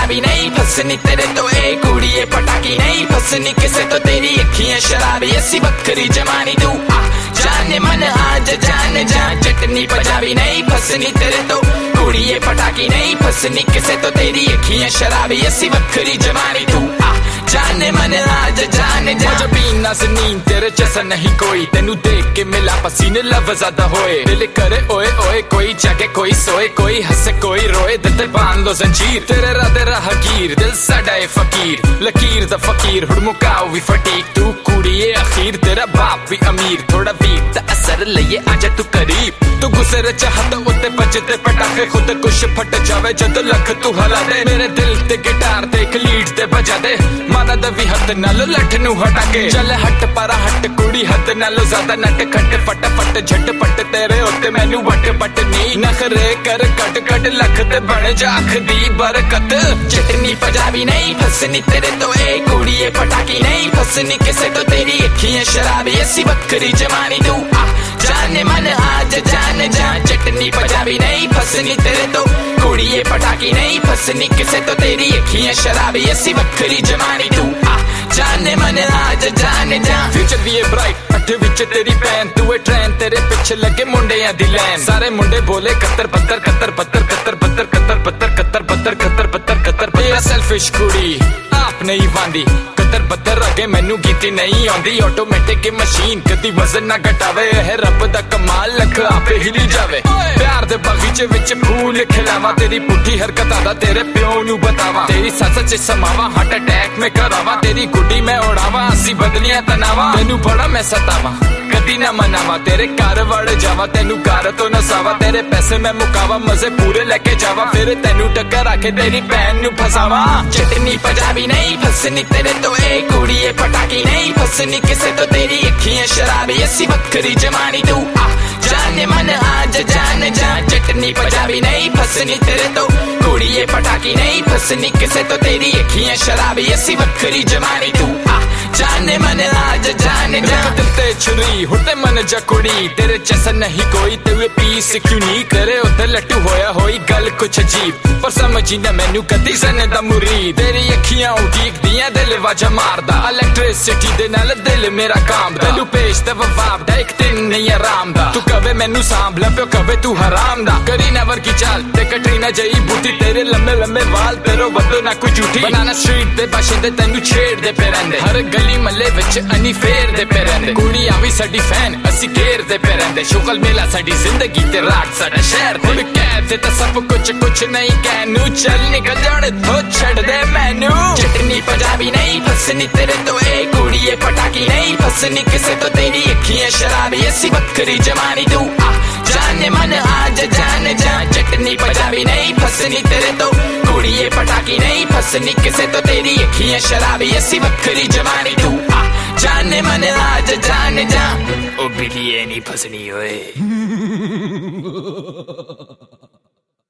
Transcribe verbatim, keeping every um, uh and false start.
पंजाबी नहीं फसनी तेरे तो ए कुड़िए पटाकी नहीं फसनी किसे तो तेरी अखियां शराबी ऐसी बकरी जमानी तू आ जाने मन आज जाने जा चटनी पंजाबी नहीं फसनी तेरे तो कुड़िए पटाकी नहीं फसनी किसे तो तेरी अखियां शराबी ऐसी बकरी जमानी तू आ जाने मन आज जाने जा मुझे पीना से नींद तेरे जैसा नहीं कोई तेनू देख के मिला पसीने लब ज्यादा होए दिल करे ओए ओए कोई जागे कोई सोए कोई हंसे कोई रोए दिल ते बांध लो जंजीर तेरे राधे राहगीर दिल साडा ए फकीर लकीर दा फकीर हुड़ मुकाओ भी फटीक तू कुड़िए अखीर तेरा बाप भी अमीर थोड़ा वीर दा असर लइए आजा तू करीब तू गुस्से चाहत उत्ते बजते पटाखे खुद कुछ फट जावे जद लख तू हला दे मेरे दिल ते गिटार ते एक लीड ते बजा दे माना दवी हथ नालो लठ नू हटा के चल हट परा हट कुड़ी हद नालो ज्यादा नट खट फट फट झट पट तेरे उत्ते मैनू वट पट नी नखरे कर कट कट लख ते बन जाख दी बरकत चटनी पंजाबी नहीं फसनी तेरे तो ए कुड़िए पटाकी नहीं फसनी किसे तो तेरी अखियां शराबी ऐसी बकरी जमानी तू आ जाने मन आज जाने जा चटनी पंजाबी नहीं फसनी तेरे तो कुड़िए पटाकी नहीं फसनी किसे तो तेरी अखियां शराबी ऐसी बकरी जमानी तू आ जाने मन आज जाने जा फ्यूचर भी है ब्राइट अठ विच तेरी पैन तू है ट्रेन तेरे पिछे लगे मुंडे या दी लैन सारे मुंडे बोले कत्तर पत्तर कत्तर पत्तर कत्तर पत्तर कत्तर पत्तर कत्तर पत्तर कत्तर पत्तर कत्तर पत्तर सेल्फिश कुड़ी आप नहीं वांदी कत्तर पत्तर अगे मैनू गीती नहीं आंदी ऑटोमेटिक की मशीन कदी वजन ना घटावे है रब दा कमाल लख आपे हिली जावे प्यार दे बगीचे विच फूल खिलावा तेरी पुठी हरकतां दा तेरे प्यो नू बतावा तेरी सच च समावा हार्ट अटैक में करावा तेरी गुड्डी मैं उड़ावा असी बदलियां तनावा तेनू बड़ा मैं सतावा कदी ना मनावा तेरे घर वड़ जावा तेनू घर तो नसावा तेरे पैसे मैं मुकावा मजे पूरे लेके जावा फिर तेनू टक्कर आके तेरी बहन नू फसावा चटनी पंजाबी नहीं फसनी तेरे तो ए कुड़िए पटाकी नहीं फसनी किसे तो तेरी अखियां शराबी ऐसी बकरी जमानी तू आ जाने मन आज जाने जा चटनी पंजाबी नहीं फसनी तेरे तो कुड़िए पटाकी नहीं फसनी किसे तो तेरी अखियां शराबी ऐसी बकरी जमानी तू आ जाने मन आज जाने जा दिल ते छुरी हुटे मन जा कुड़ी तेरे जैसा नहीं कोई तेरे पीस क्यों नहीं करे उते लट्टू होया होई गल कुछ अजीब पर समझी ना मैनू कदी सने दा मुरीद तेरी अखियां उड़ीक दियां दिल वाजा मारदा इलेक्ट्रिसिटी दे नाल दिल मेरा काम दा तू पेश ते वफाब दा एक दिन नहीं आराम दा तू कवे मैनू सांभला पियो कवे तू हराम दा करी नेवर की चाल ते कटरीना जई बूटी तेरे लम्बे लम्बे वाल तेरो वदो ना कोई झूठी बनाना स्ट्रीट दे बाशिंदे तेनू छेड़ दे पे रहिंदे हर गली मल्ले विच अनी फेर दे पे रहिंदे कुड़ियां भी साडी फैन असी घेर दे पे रहिंदे शुगल मेला साडी जिंदगी ते रात साडा शहर हुण कैद ते सब कुछ कुछ नहीं कहनू चल निकल जाने तो छड़ दे मैनू चटनी पंजाबी नहीं फसनी तेरे तो ए कुड़िए पटाकी नहीं फसनी किसे तो तेरी अखियां शराबी ऐसी बकरी जमानी तू आ जाने मन आज जाने जा चटनी पंजाबी नहीं फसनी तेरे तो कुड़िए पटाकी नहीं फसनी किसे तो तेरी अखियां शराबी ऐसी बकरी जमानी तू आ जाने मन आज जाने जा ओ बिलिए नहीं फसनी ओए